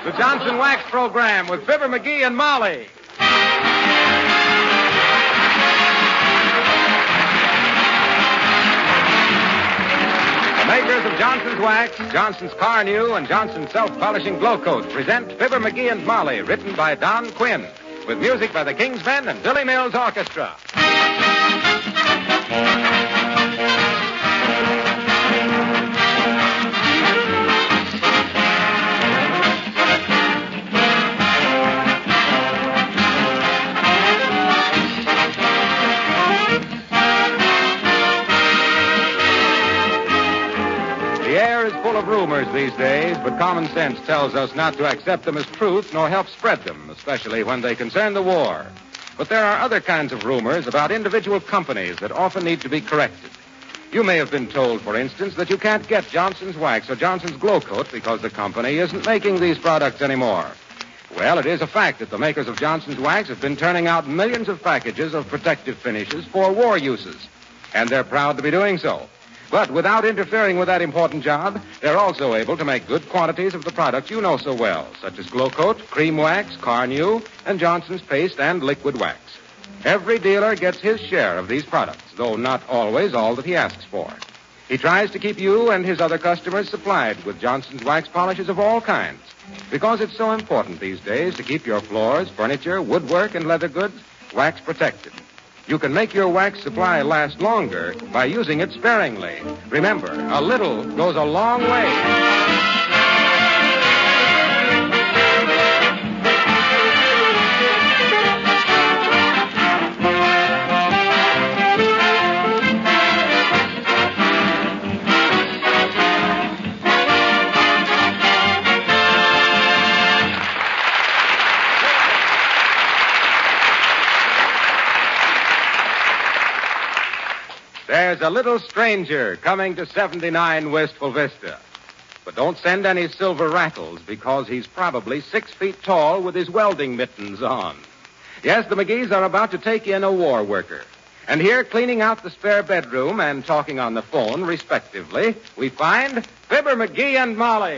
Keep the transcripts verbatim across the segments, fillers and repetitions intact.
The Johnson Wax Program with Fibber McGee and Molly. The makers of Johnson's Wax, Johnson's Car New, and Johnson's Self-Polishing Glow Coat present Fibber McGee and Molly, written by Don Quinn, with music by the Kingsmen and Billy Mills Orchestra. Full of rumors these days, but common sense tells us not to accept them as truth nor help spread them, especially when they concern the war. But there are other kinds of rumors about individual companies that often need to be corrected. You may have been told, for instance, that you can't get Johnson's Wax or Johnson's Glow Coat because the company isn't making these products anymore. Well, it is a fact that the makers of Johnson's Wax have been turning out millions of packages of protective finishes for war uses, and they're proud to be doing so. But without interfering with that important job, they're also able to make good quantities of the products you know so well, such as Glow Coat, Cream Wax, Car New, and Johnson's Paste and Liquid Wax. Every dealer gets his share of these products, though not always all that he asks for. He tries to keep you and his other customers supplied with Johnson's Wax polishes of all kinds, because it's so important these days to keep your floors, furniture, woodwork, and leather goods wax protected. You can make your wax supply last longer by using it sparingly. Remember, a little goes a long way. There's a little stranger coming to seventy-nine Wistful Vista. But don't send any silver rattles, because he's probably six feet tall with his welding mittens on. Yes, the McGees are about to take in a war worker. And here, cleaning out the spare bedroom and talking on the phone, respectively, we find Fibber McGee and Molly.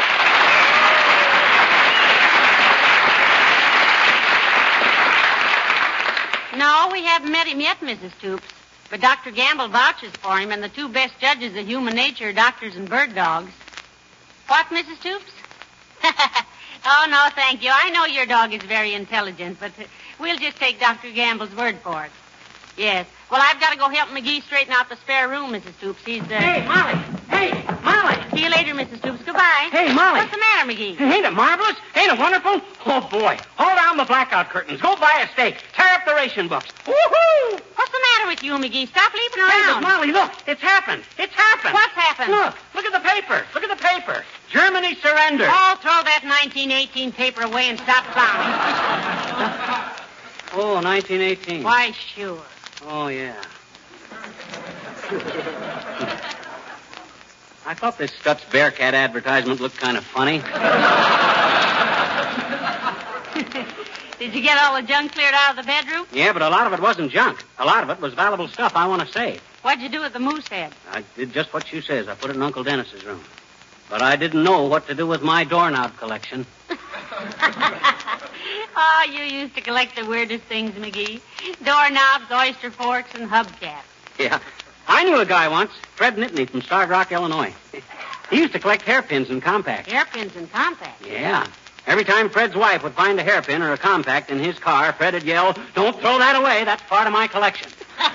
No, we haven't met him yet, Missus Toops. But Doctor Gamble vouches for him, and the two best judges of human nature are doctors and bird dogs. What, Missus Toops? Oh, no, thank you. I know your dog is very intelligent, but uh, we'll just take Doctor Gamble's word for it. Yes. Well, I've got to go help McGee straighten out the spare room, Missus Toops. He's, uh... Hey, Molly! Hey, Molly! See you later, Missus Toops. Goodbye. Hey, Molly! What's the matter, McGee? Ain't it marvelous? Ain't it wonderful? Oh, boy. Hold down the blackout curtains. Go buy a steak. Tear up the ration books. Woohoo! What's the matter with you, McGee? Stop leaping Hey, around. but Molly, look. It's happened. It's happened. What's happened? Look. Look at the paper. Look at the paper. Germany surrendered. Oh, throw that nineteen eighteen paper away and stop clowning. Oh, nineteen eighteen. Why, sure. Oh, yeah. I thought this Stutz Bearcat advertisement looked kind of funny. Did you get all the junk cleared out of the bedroom? Yeah, but a lot of it wasn't junk. A lot of it was valuable stuff I want to save. What'd you do with the moose head? I did just what she says. I put it in Uncle Dennis's room. But I didn't know what to do with my doorknob collection. Oh, you used to collect the weirdest things, McGee. Doorknobs, oyster forks, and hubcaps. Yeah. I knew a guy once, Fred Nittany from Starved Rock, Illinois. He used to collect hairpins and compacts. Hairpins and compacts? Yeah. Every time Fred's wife would find a hairpin or a compact in his car, Fred would yell, "Don't throw that away. That's part of my collection."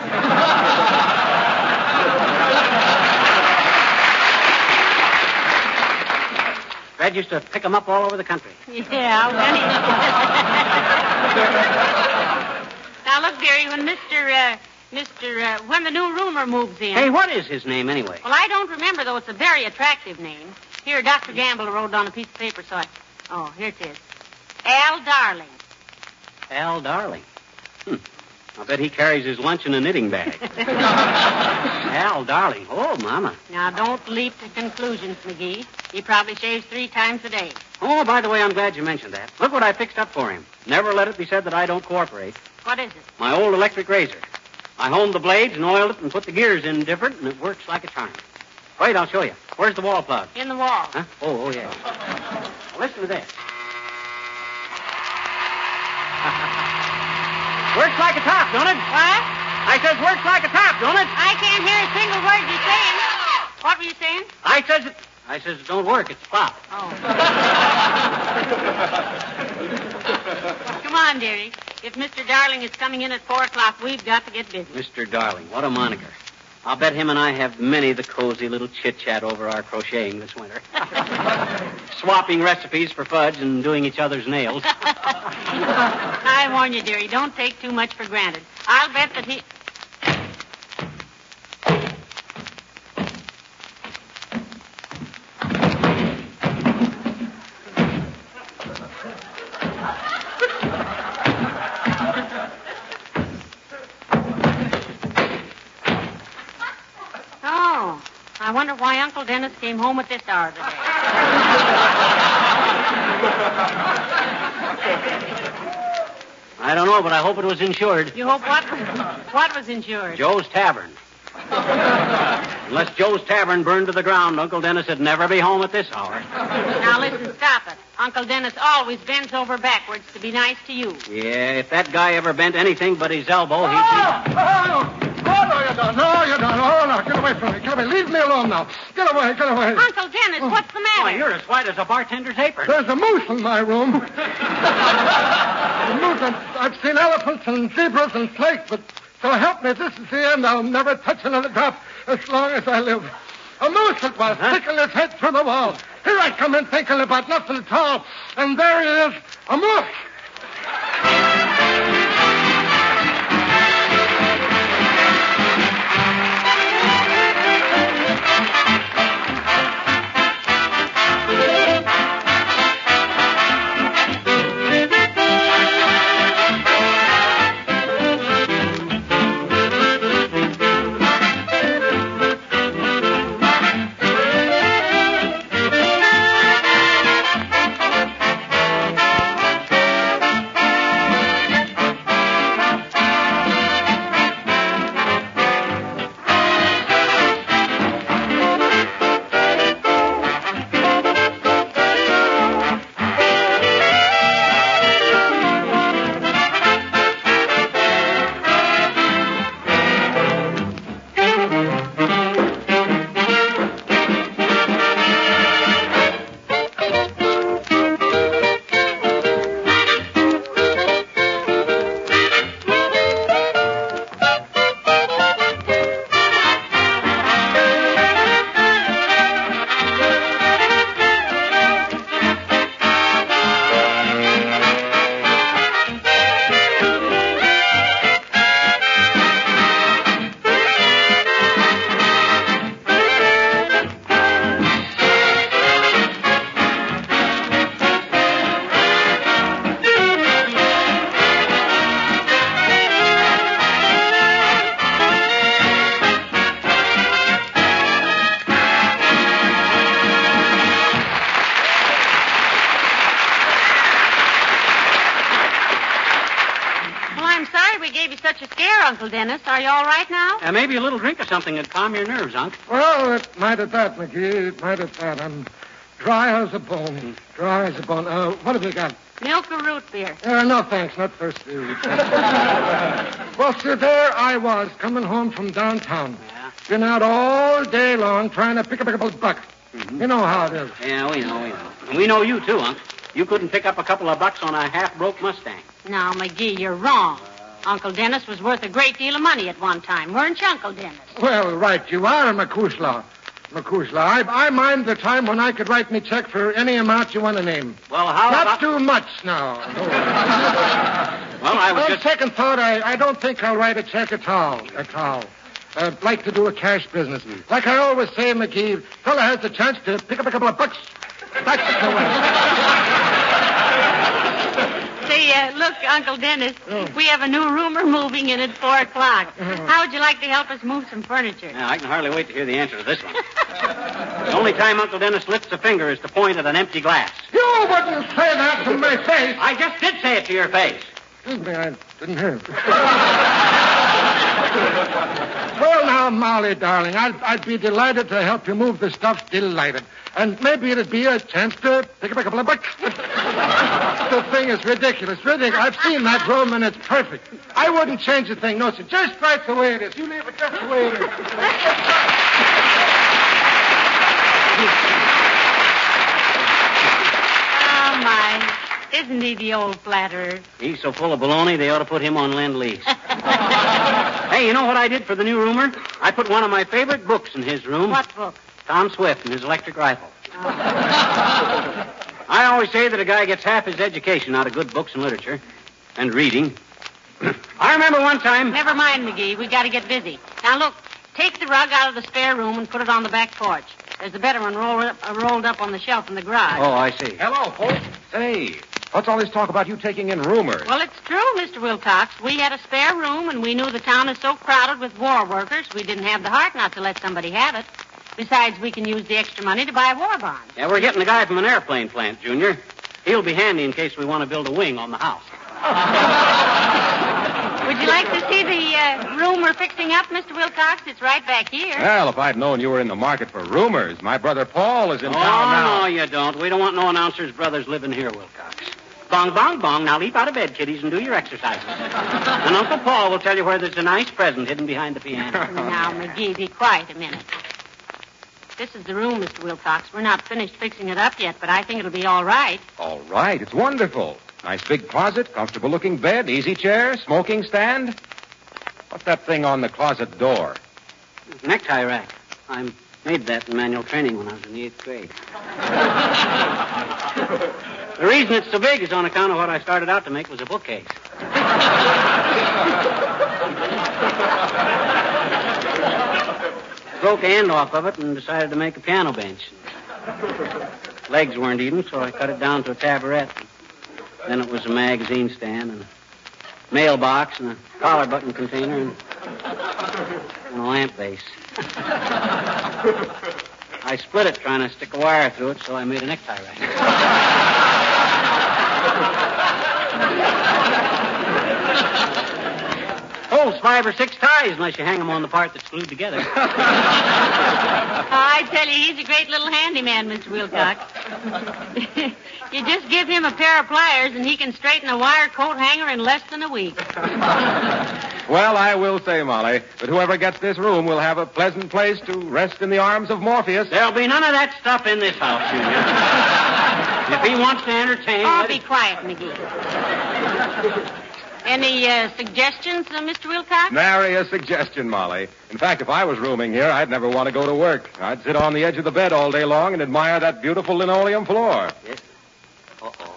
Fred used to pick them up all over the country. Yeah, well, now, look, dearie, when Mister, uh, Mister, uh, when the new roomer moves in... Hey, what is his name, anyway? Well, I don't remember, though. It's a very attractive name. Here, Doctor Gamble wrote on a piece of paper, so I... Oh, here it is. Al Darling. Al Darling? Hmm. I bet he carries his lunch in a knitting bag. Al Darling. Oh, Mama. Now, don't leap to conclusions, McGee. He probably shaves three times a day. Oh, by the way, I'm glad you mentioned that. Look what I fixed up for him. Never let it be said that I don't cooperate. What is it? My old electric razor. I honed the blades and oiled it and put the gears in different, and it works like a charm. Wait, I'll show you. Where's the wall plug? In the wall. Huh? Oh, oh, yeah. Well, listen to this. works like a top, don't it? What? I says works like a top, don't it? I can't hear a single word you're saying. What were you saying? I says it. I says it don't work. It's flop. Oh. Come on, dearie. If Mister Darling is coming in at four o'clock, we've got to get busy. Mister Darling, what a moniker. I'll bet him and I have many the cozy little chit-chat over our crocheting this winter. Swapping recipes for fudge and doing each other's nails. I warn you, dearie, don't take too much for granted. I'll bet that he... I wonder why Uncle Dennis came home at this hour of the day. I don't know, but I hope it was insured. You hope what? What was insured? Joe's Tavern. Unless Joe's Tavern burned to the ground, Uncle Dennis would never be home at this hour. Now, listen, stop it. Uncle Dennis always bends over backwards to be nice to you. Yeah, if that guy ever bent anything but his elbow, he'd Oh, oh, oh, no, you don't. No, you don't. Oh, no, get away from me. Get away. Leave me alone now. Get away, get away. Uncle Dennis, what's the matter? Why, you're as white as a bartender's apron. There's a moose in my room. The moose, I've, I've seen elephants and zebras and snakes, but so help me, this is the end. I'll never touch another drop as long as I live. A moose it was, Huh? sticking his head through the wall. Here I come in thinking about nothing at all, and there he is, a moose. Uncle Dennis. Are you all right now? Uh, maybe a little drink or something would calm your nerves, Unc. Well, it might have that, McGee. It might have that. I'm dry as a bone. Dry as a bone. Uh, what have you got? Milk or root beer? Uh, no, thanks. Not thirsty. Well, sir, there I was, coming home from downtown. Yeah? Been out all day long trying to pick up a couple of bucks. Mm-hmm. You know how it is. Yeah, we know, we know. And we know you, too, Unc. You couldn't pick up a couple of bucks on a half-broke Mustang. Now, McGee, you're wrong. Uncle Dennis was worth a great deal of money at one time, weren't you, Uncle Dennis? Well, right you are, McCuslaw. McCuslaw, I, I mind the time when I could write me check for any amount you want to name. Well, how Not about... too much now. Well, I was On just... second thought, I, I don't think I'll write a check at all. At all. I'd like to do a cash business. Like I always say, McGee, fella has the chance to pick up a couple of bucks. That's the way. Say, uh, look, Uncle Dennis, Oh. we have a new roomer moving in at four o'clock. How would you like to help us move some furniture? Yeah, I can hardly wait to hear the answer to this one. The only time Uncle Dennis lifts a finger is to point at an empty glass. You wouldn't say that to my face. I just did say it to your face. Excuse me, I didn't hear it. Well, now, Molly, darling, I'd, I'd be delighted to help you move the stuff. Delighted. And maybe it'd be a chance to pick up a couple of bucks. The thing is ridiculous. Ridiculous. I've seen that room, and it's perfect. I wouldn't change a thing. No, sir. Just right the way it is. You leave it just the way it is. Oh, my. Isn't he the old flatterer? He's so full of baloney, they ought to put him on Lend-Lease. Hey, you know what I did for the new roomer? I put one of my favorite books in his room. What book? Tom Swift and his electric rifle. Oh. I always say that a guy gets half his education out of good books and literature and reading. I remember one time... Never mind, McGee. We got to get busy. Now, look, take the rug out of the spare room and put it on the back porch. There's a better one rolled up, uh, rolled up on the shelf in the garage. Oh, I see. Hello, folks. Say, what's all this talk about you taking in roomers? Well, it's true, Mister Wilcox. We had a spare room, and we knew the town is so crowded with war workers, we didn't have the heart not to let somebody have it. Besides, we can use the extra money to buy war bonds. Yeah, we're getting a guy from an airplane plant, Junior. He'll be handy in case we want to build a wing on the house. Would you like to see the uh, room we're fixing up, Mister Wilcox? It's right back here. Well, if I'd known you were in the market for roomers, my brother Paul is in oh, town now. no, you don't. We don't want no announcers' brothers living here, Wilcox. Bong, bong, bong. Now leap out of bed, kiddies, and do your exercises. And Uncle Paul will tell you where there's a nice present hidden behind the piano. Now, McGee, be quiet a minute. This is the room, Mister Wilcox. We're not finished fixing it up yet, but I think it'll be all right. All right. It's wonderful. Nice big closet, comfortable-looking bed, easy chair, smoking stand. What's that thing on the closet door? Necktie rack. I made that in manual training when I was in the eighth grade. The reason it's so big is on account of what I started out to make was a bookcase. Broke a end off of it and decided to make a piano bench. Legs weren't even, so I cut it down to a taboret. Then it was a magazine stand and a mailbox and a collar button container and, and a lamp base. I split it trying to stick a wire through it, so I made a necktie rack. Holds five or six ties unless you hang them on the part that's glued together. I tell you, he's a great little handyman, Mister Wilcox. You just give him a pair of pliers and he can straighten a wire coat hanger in less than a week. Well, I will say, Molly, that whoever gets this room will have a pleasant place to rest in the arms of Morpheus. There'll be none of that stuff in this house, Junior. If he wants to entertain... Oh, be quiet, McGee. Any uh, suggestions, uh, Mister Wilcox? Nary a suggestion, Molly. In fact, if I was rooming here, I'd never want to go to work. I'd sit on the edge of the bed all day long and admire that beautiful linoleum floor. Yes. Uh-oh.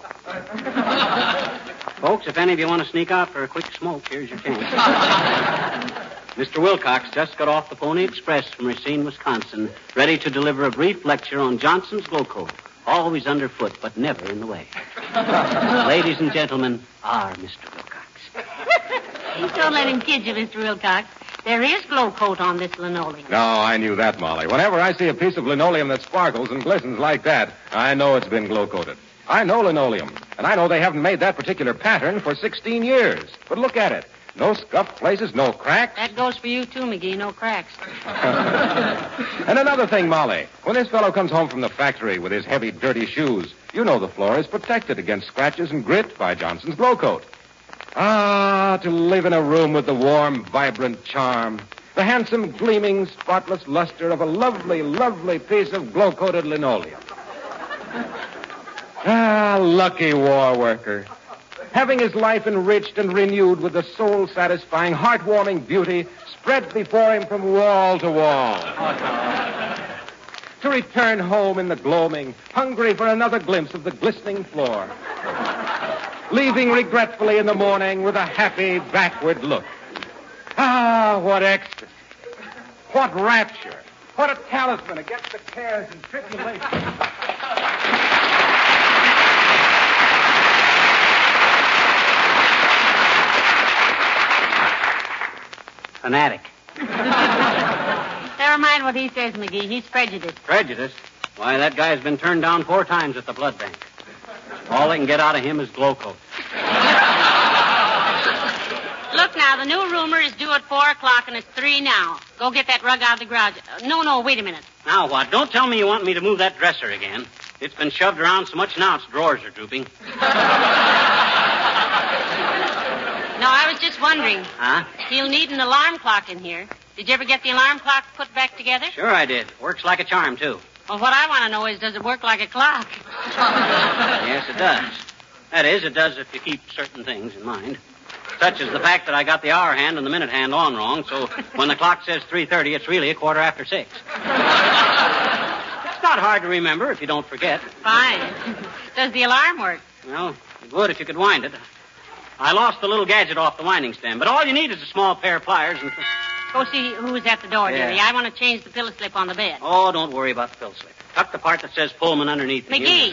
Folks, if any of you want to sneak out for a quick smoke, here's your chance. Mister Wilcox just got off the Pony Express from Racine, Wisconsin, ready to deliver a brief lecture on Johnson's Glow Coat. Always underfoot, but never in the way. Ladies and gentlemen, our Mister Wilcox. Don't let him kid you, Mister Wilcox. There is glow coat on this linoleum. No, I knew that, Molly. Whenever I see a piece of linoleum that sparkles and glistens like that, I know it's been glow-coated. I know linoleum, and I know they haven't made that particular pattern for sixteen years. But look at it. No scuffed places, no cracks. That goes for you, too, McGee. No cracks. And another thing, Molly. When this fellow comes home from the factory with his heavy, dirty shoes, you know the floor is protected against scratches and grit by Johnson's Glow Coat. Ah, to live in a room with the warm, vibrant charm, the handsome, gleaming, spotless luster of a lovely, lovely piece of glow-coated linoleum. Ah, lucky war worker. Having his life enriched and renewed with the soul-satisfying, heart-warming beauty spread before him from wall to wall. To return home in the gloaming, hungry for another glimpse of the glistening floor. Leaving regretfully in the morning with a happy backward look. Ah, what ecstasy. What rapture. What a talisman against the cares and tribulations. Fanatic. Never mind what he says, McGee. He's prejudiced. Prejudice? Why, that guy's been turned down four times at the blood bank. All they can get out of him is glow coat. Look now, the new roomer is due at four o'clock, and it's three now. Go get that rug out of the garage. Uh, no, no, wait a minute. Now what? Don't tell me you want me to move that dresser again. It's been shoved around so much now its drawers are drooping. No, I was just wondering. Huh? He'll need an alarm clock in here. Did you ever get the alarm clock put back together? Sure I did. Works like a charm, too. Well, what I want to know is, does it work like a clock? Yes, it does. That is, it does if you keep certain things in mind. Such as the fact that I got the hour hand and the minute hand on wrong, so when the clock says three thirty, it's really a quarter after six. It's not hard to remember if you don't forget. Fine. Does the alarm work? Well, it would if you could wind it. I lost the little gadget off the winding stand, but all you need is a small pair of pliers and... Go see who's at the door, Yeah. dearie. I want to change the pillow slip on the bed. Oh, don't worry about the pill slip. Tuck the part that says Pullman underneath. it. McGee,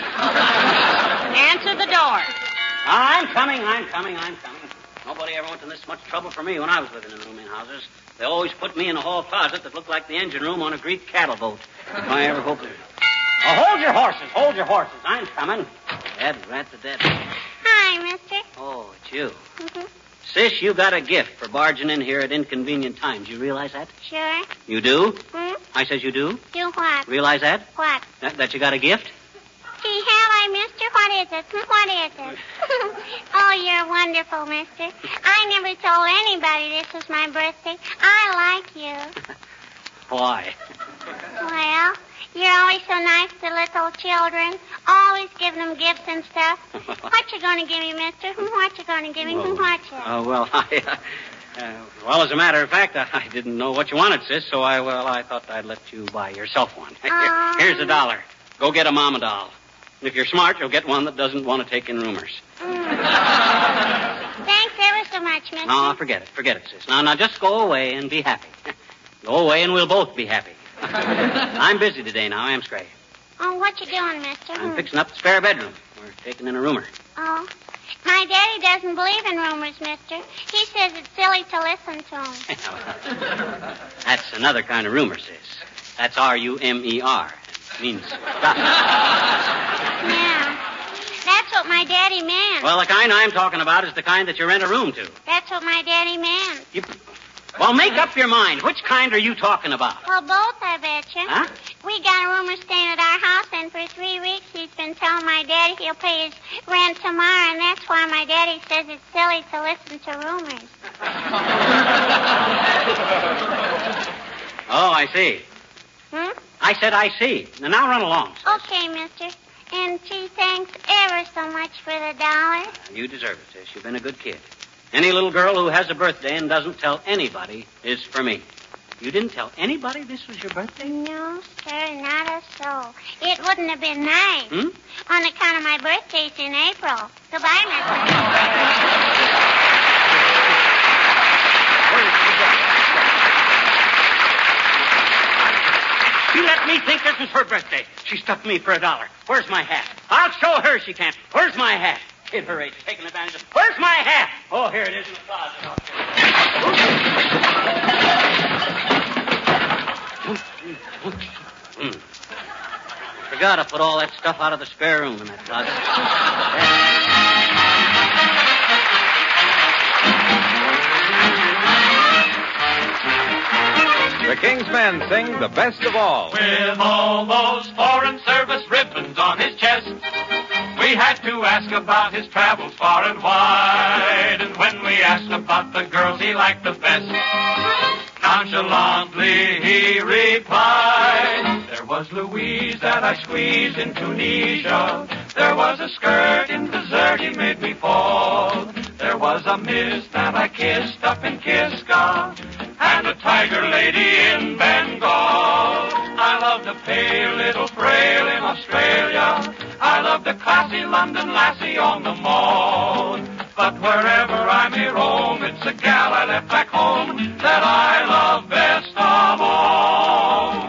answer the door. I'm coming, I'm coming, I'm coming. Nobody ever went to this much trouble for me when I was living in the rooming houses. They always put me in a hall closet that looked like the engine room on a Greek cattle boat. If I ever hoped... Oh, hold your horses, hold your horses. I'm coming. Dead rat to dead. Hi, mister. Oh, it's you. Mm-hmm. Sis, you got a gift for barging in here at inconvenient times. You realize that? Sure. You do? Hmm? I says you do? Do what? Realize that? What? That, that you got a gift? Gee, have I, mister? What is it? What is it? Oh, you're wonderful, mister. I never told anybody this was my birthday. I like you. Why? Well, you're always so nice to little children. Always giving them gifts and stuff. What you going to give me, mister? What you going to give me? Oh, What you? Oh, well, I... Uh, uh, well, as a matter of fact, I, I didn't know what you wanted, sis, so I, well, I thought I'd let you buy yourself one. Oh. Here's a dollar. Go get a mama doll. And if you're smart, you'll get one that doesn't want to take in roomers. Mm. Thanks ever so much, mister. No, forget it. Forget it, sis. Now, now, just go away and be happy. Go away and we'll both be happy. I'm busy today now, I'm Scray. Oh, what you doing, mister? I'm fixing up the spare bedroom. We're taking in a roomer. Oh. My daddy doesn't believe in rumors, mister. He says it's silly to listen to him. That's another kind of rumor, sis. That's R U M E R. It means gossip. Yeah. That's what my daddy meant. Well, the kind I'm talking about is the kind that you rent a room to. That's what my daddy meant. You... Well, make up your mind. Which kind are you talking about? Well, both, I betcha. Huh? We got a roomer staying at our house, and for three weeks he's been telling my daddy he'll pay his rent tomorrow, and that's why my daddy says it's silly to listen to rumors. Oh, I see. Hmm? I said I see. Now, now run along. Sis. Okay, mister. And gee, thanks ever so much for the dollar. You deserve it, sis. You've been a good kid. Any little girl who has a birthday and doesn't tell anybody is for me. You didn't tell anybody this was your birthday? No, sir, not a soul. It wouldn't have been nice. Hmm? On account of my birthday's in April. Goodbye, mister. She let me think this was her birthday. She stuffed me for a dollar. Where's my hat? I'll show her she can't. Where's my hat? Kid her age, taking advantage of... Where's my hat? Oh, here it is in the closet. Mm. Forgot to put all that stuff out of the spare room in that closet. The King's Men sing The Best of All. With all those foreign service ribbons on his chest, we had to ask about his travels far and wide. And when we asked about the girls he liked the best, nonchalantly he replied, there was Louise that I squeezed in Tunisia. There was a skirt in dessert he made me fall. There was a miss that I kissed up in Kiska, and a tiger lady in Bengal. I loved a pale little frail in Australia. I loved a classy London lassie on the mall. But wherever I may roam, it's a gal I left back home that I love best of all.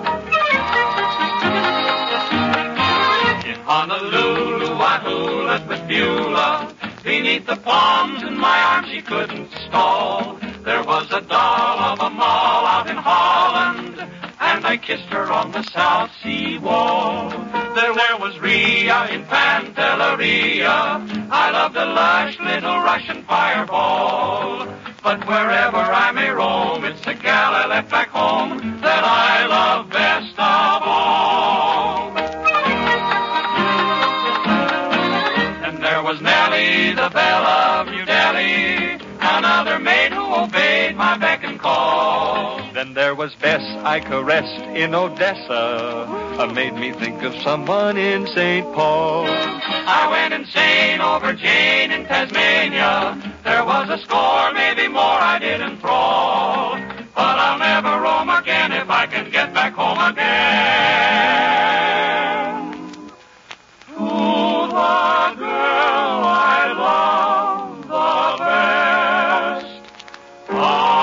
In Honolulu, I hulaed with Beulah. Beneath the palms in my arms she couldn't stall. There was a doll of a mall out in Holland, and I kissed her on the South Sea wall. There, there was Ria in Pantelleria. I loved a lush little Russian fireball. But Wherever I may roam, it's the gal I left back home that I love best of all. And there was Nellie, the belle of New Delhi, another maid who obeyed my beck and call. Then there was Bess I caressed in Odessa, uh, made me think of someone in Saint Paul. I went insane over Jane in Tasmania. There was a score, maybe more I did enthrall. But I'll never roam again if I can get back home again. To the girl I love the best of all.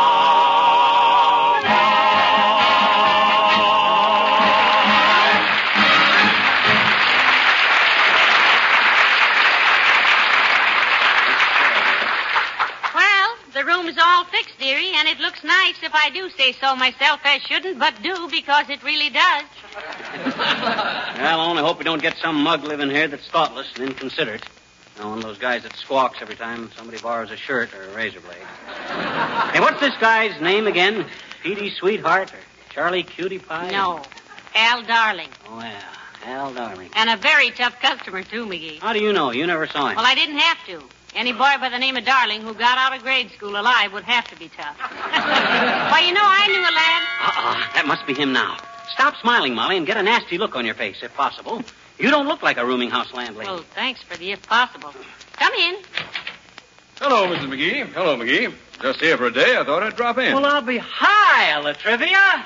The room's all fixed, dearie, and it looks nice if I do say so myself, as shouldn't, but do, because it really does. Well, I only hope we don't get some mug living here that's thoughtless and inconsiderate. You know, one of those guys that squawks every time somebody borrows a shirt or a razor blade. Hey, what's this guy's name again? Petey Sweetheart or Charlie Cutie Pie? No, Al Darling. Oh, yeah, Al Darling. And a very tough customer, too, McGee. How do you know? You never saw him. Well, I didn't have to. Any boy by the name of Darling who got out of grade school alive would have to be tough. Why, you know, I knew a lad. Uh-uh, that must be him now. Stop smiling, Molly, and get a nasty look on your face, if possible. You don't look like a rooming house landlady. Well, thanks for the if possible. Come in. Hello, Missus McGee. Hello, McGee. Just here for a day. I thought I'd drop in. Well, I'll be high, Latrivia.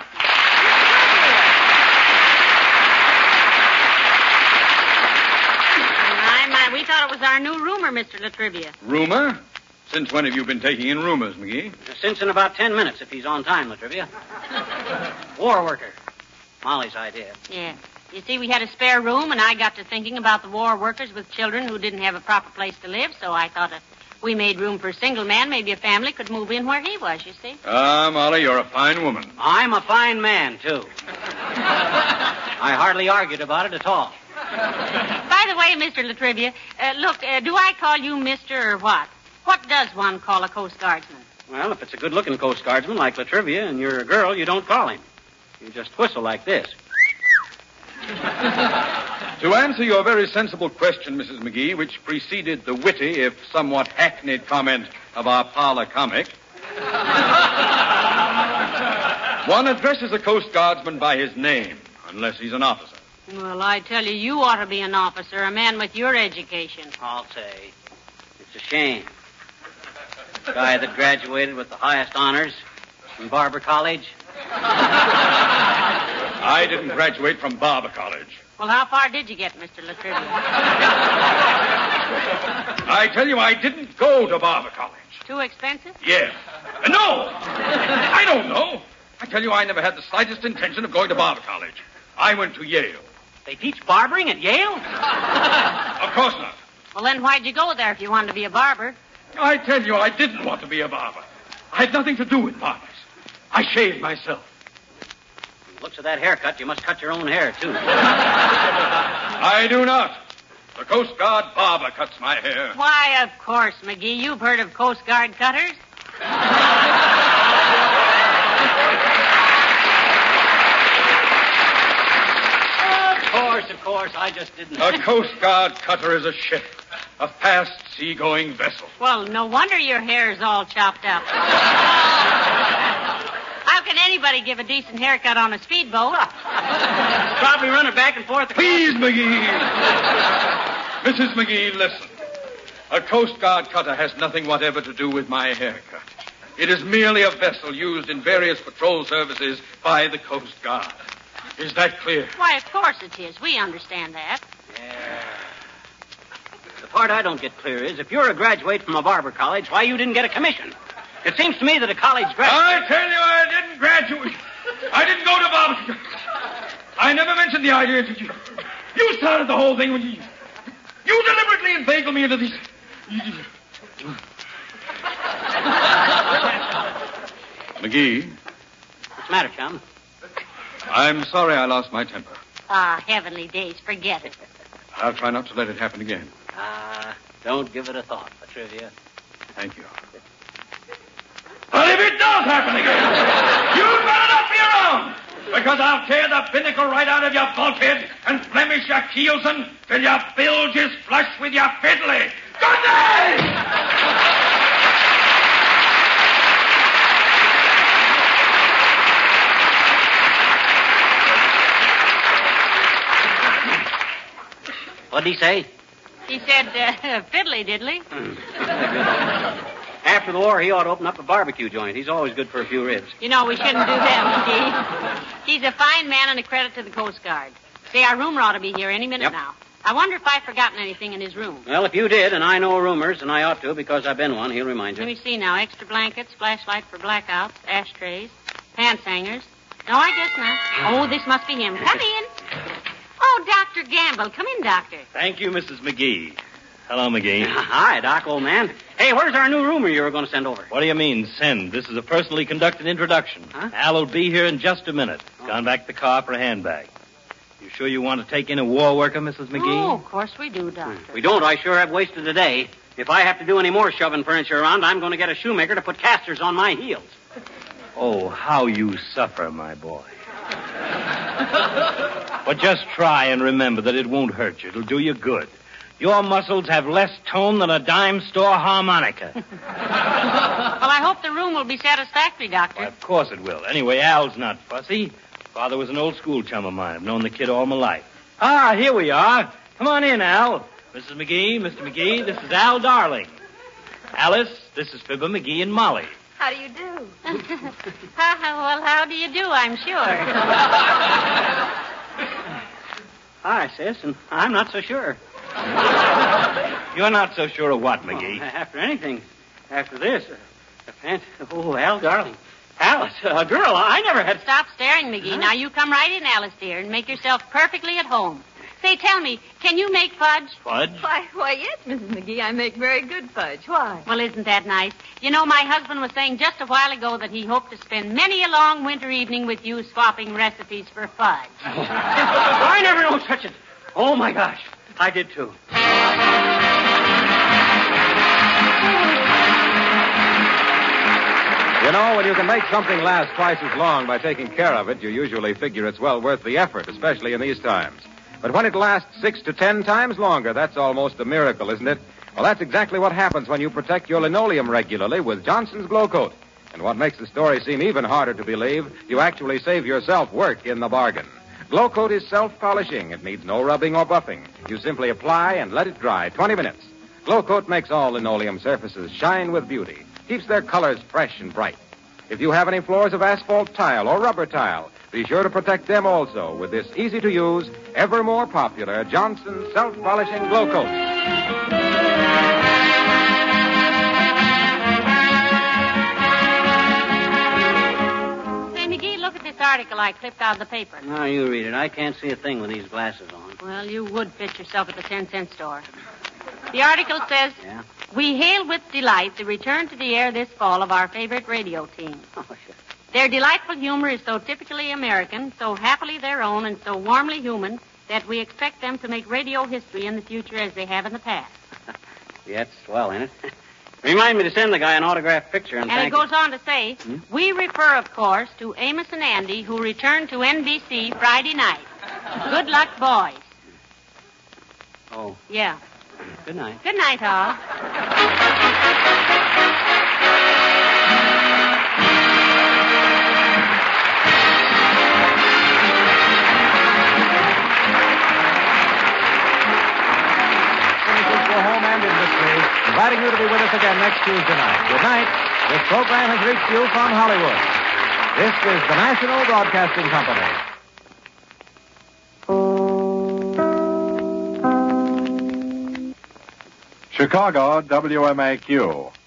We thought it was our new roomer, Mister Latrivia. Rumor? Since when have you been taking in rumors, McGee? Since in about ten minutes, if he's on time, Latrivia. War worker. Molly's idea. Yeah. You see, we had a spare room, and I got to thinking about the war workers with children who didn't have a proper place to live, so I thought if we made room for a single man, maybe a family could move in where he was, you see. Ah, Molly, you're a fine woman. I'm a fine man, too. I hardly argued about it at all. By the way, Mister Latrivia, uh, look, uh, do I call you Mister or what? What does one call a Coast Guardsman? Well, if it's a good-looking Coast Guardsman like Latrivia and you're a girl, you don't call him. You just whistle like this. To answer your very sensible question, Missus McGee, which preceded the witty, if somewhat hackneyed comment of our parlor comic, one addresses a Coast Guardsman by his name, unless he's an officer. Well, I tell you, you ought to be an officer, a man with your education. I'll say. It's a shame. The guy that graduated with the highest honors from Barber College. I didn't graduate from Barber College. Well, how far did you get, Mister Latrivia? I tell you, I didn't go to Barber College. Too expensive? Yes. Uh, no! I don't know. I tell you, I never had the slightest intention of going to Barber College. I went to Yale. They teach barbering at Yale? Of course not. Well, then why'd you go there if you wanted to be a barber? I tell you, I didn't want to be a barber. I had nothing to do with barbers. I shaved myself. From the looks of that haircut, you must cut your own hair, too. I do not. The Coast Guard barber cuts my hair. Why, of course, McGee. You've heard of Coast Guard cutters? Of course, of course. I just didn't... A Coast Guard cutter is a ship. A fast sea-going vessel. Well, no wonder your hair is all chopped up. How can anybody give a decent haircut on a speedboat? Probably run it back and forth. Please, McGee. Missus McGee, listen. A Coast Guard cutter has nothing whatever to do with my haircut. It is merely a vessel used in various patrol services by the Coast Guard. Is that clear? Why, of course it is. We understand that. Yeah. The part I don't get clear is, if you're a graduate from a barber college, why you didn't get a commission? It seems to me that a college graduate... I tell you, I didn't graduate. I didn't go to barber... I never mentioned the idea to you. You started the whole thing when you... You deliberately inveigled me into these... McGee. What's the matter, chum? I'm sorry I lost my temper. Ah, heavenly days. Forget it. I'll try not to let it happen again. Ah, uh, don't give it a thought, Latrivia. Thank you. if it does happen again, you'd better not be around. Because I'll tear the binnacle right out of your bulkhead and blemish your keelson till your bilge is flush with your fiddly. Good day! What'd he say? He said, uh, fiddly diddly. After the war, he ought to open up a barbecue joint. He's always good for a few ribs. You know, we shouldn't do that, McGee. He's a fine man and a credit to the Coast Guard. Say, our roomer ought to be here any minute Yep. now. I wonder if I've forgotten anything in his room. Well, if you did, and I know rumors, and I ought to because I've been one, he'll remind you. Let me see now. Extra blankets, flashlight for blackouts, ashtrays, pants hangers. No, I guess not. Oh, this must be him. Come in. Oh, Doctor Gamble. Come in, Doctor. Thank you, Missus McGee. Hello, McGee. Hi, Doc, old man. Hey, where's our new roomer you were going to send over? What do you mean, send? This is a personally conducted introduction. Huh? Al will be here in just a minute. Oh. Gone back to the car for a handbag. You sure you want to take in a war worker, Missus McGee? Oh, of course we do, Doctor. If we don't, I sure have wasted a day. If I have to do any more shoving furniture around, I'm going to get a shoemaker to put casters on my heels. Oh, how you suffer, my boy. But just try and remember that it won't hurt you. It'll do you good. Your muscles have less tone than a dime store harmonica. Well, I hope the room will be satisfactory, Doctor. Why, of course it will. Anyway, Al's not fussy. Father was an old school chum of mine. I've known the kid all my life. Ah, here we are. Come on in, Al. Missus McGee, Mister McGee, this is Al Darling. Alice, this is Fibber McGee and Molly. How do you do? Well, how do you do, I'm sure. Hi, sis, and I'm not so sure. You're not so sure of what, McGee? Oh, after anything, after this, uh, a fan- oh, Al, darling. Alice, a girl, I never had... Stop staring, McGee. Now, you come right in, Alice, dear, and make yourself perfectly at home. Say, tell me, can you make fudge? Fudge? Why, why, yes, Missus McGee. I make very good fudge. Why? Well, isn't that nice? You know, my husband was saying just a while ago that he hoped to spend many a long winter evening with you swapping recipes for fudge. I never know such a... Oh, my gosh. I did, too. You know, when you can make something last twice as long by taking care of it, you usually figure it's well worth the effort, especially in these times. But when it lasts six to ten times longer, that's almost a miracle, isn't it? Well, that's exactly what happens when you protect your linoleum regularly with Johnson's Glow Coat. And what makes the story seem even harder to believe, you actually save yourself work in the bargain. Glow Coat is self-polishing. It needs no rubbing or buffing. You simply apply and let it dry twenty minutes. Glow Coat makes all linoleum surfaces shine with beauty, keeps their colors fresh and bright. If you have any floors of asphalt tile or rubber tile, be sure to protect them also with this easy-to-use, ever more popular Johnson self-polishing Glow Coat. Say, McGee, look at this article I clipped out of the paper. Now, you read it. I can't see a thing with these glasses on. Well, you would fit yourself at the ten-cent store. The article says, Yeah? we hail with delight the return to the air this fall of our favorite radio team. Oh, sure. Their delightful humor is so typically American, so happily their own, and so warmly human that we expect them to make radio history in the future as they have in the past. Yeah, it's swell, ain't it? Remind me to send the guy an autographed picture and, And thank it goes on to say, Hmm? we refer, of course, to Amos and Andy, who returned to N B C Friday night. Good luck, boys. you. Oh, Yeah. good night. Good night, all. For Home and Industry, inviting you to be with us again next Tuesday night. Good night. This program has reached you from Hollywood. This is the National Broadcasting Company. Chicago, W M A Q.